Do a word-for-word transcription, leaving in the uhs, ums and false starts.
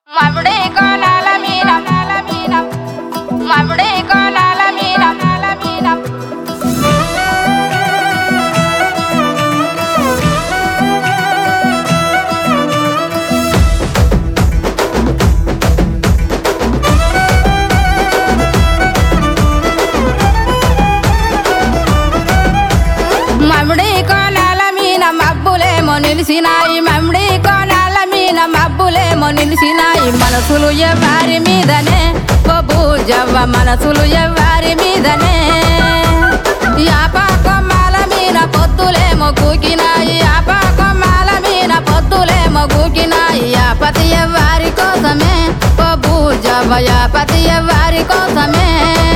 మామిడి కోలాల మీన మాల మీన మామిడి కోలాల మీన మాల మీన మామిడి కోలాల మీన మబ్బులేమో నిలిసినాయి మామిడి కోలాల మీన మబ్బులేమో నిలిసినాయి మనసులు ఎవ్వారి మీదనే ఓ బూజవ్వ మనసులు ఎవ్వారి మీదనే యాప కొమ్మల మీన పొత్తులేమో కూకినాయి యాప కొమ్మల మీన పొత్తులేమో కూకినాయి యాపతి ఎవ్వారి కోసమే ఓ బూజవ్వ యాపతి ఎవ్వారి కోసమే